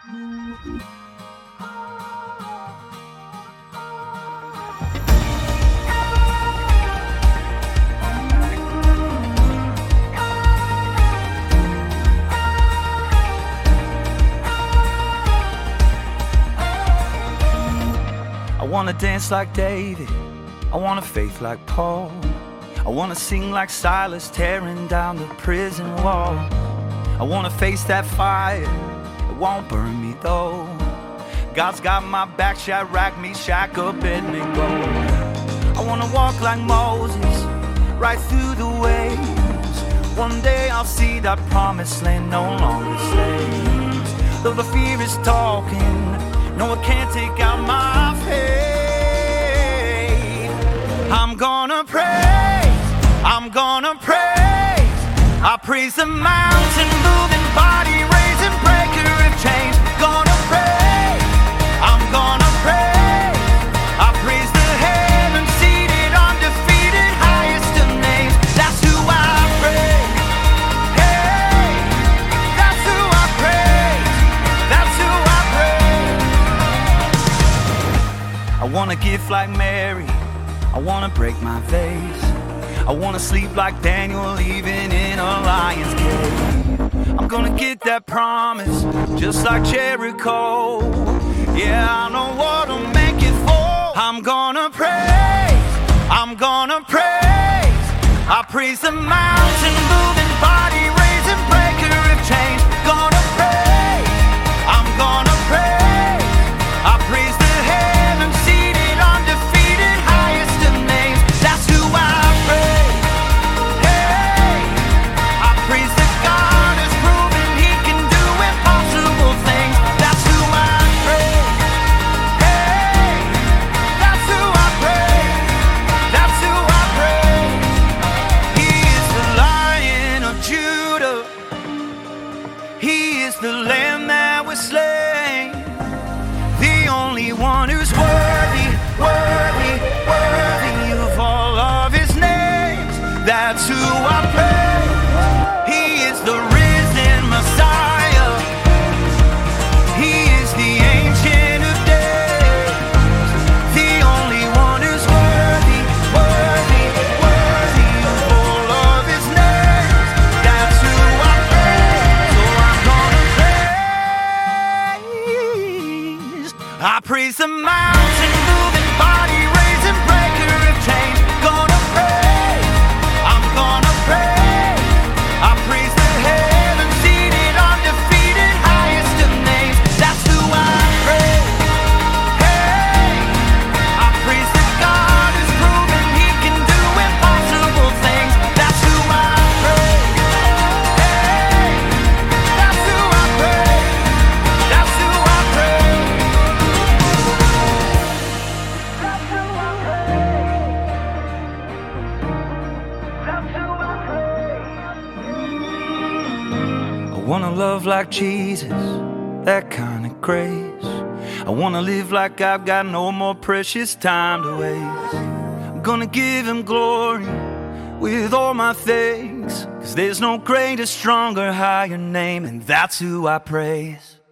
I wanna dance like David, I want a faith like Paul. I wanna sing like Silas, tearing down the prison wall. I wanna face that fire, it won't burn me though. God's got my back, Shadrach, Meshach, Abednego. I wanna walk like Moses, right through the waves. One day I'll see that promised land, no longer slaves. Though the fear is talking, no one can take out my faith. I'm gonna praise, I'm gonna praise. I praise the mountain moving, body raising, breaker of chains. Gonna praise, I'm gonna praise. I praise the heaven seated, undefeated, highest of names. That's who I praise. Hey, that's who I praise. That's who I praise. I wanna give like Mary, I wanna break my vase. I wanna sleep like Daniel, even in a lion's cave. I'm gonna get that promise, just like Jericho. Yeah, I know what'll make it fall. I'm gonna praise, I'm gonna praise. I praise the mountain moving, body raising, breaker of chains. Gonna praise, I'm gonna praise. I praise the heaven seated, undefeated, highest of names. That's who I praise. Hey, I praise that God has proven He can do impossible things. That's who I praise. Hey, that's who I praise. That's who I praise. He is the Lion of Judah. He is the Lamb that was slain. The only one who's worthy, worthy, worthy of all of His names. That's who I praise. He is the risen Messiah. He is the Ancient of Days. The only one who's worthy, worthy, worthy of all of His names. That's who I praise. So I'm gonna praise. I praise the mountain moving, body raising, breaker of chains. Gonna praise, I'm gonna praise. I praise the heaven seated, undefeated, highest of names. That's who I praise. Hey, I praise that God has proven He can do impossible things. That's who I praise. Hey, that's who I praise. That's who I praise. That's who I praise. That's who I praise. I wanna love like Jesus, that kind of grace. I wanna live like I've got no more precious time to waste. I'm gonna give Him glory with all my things, 'cause there's no greater, stronger, higher name, and that's who I praise.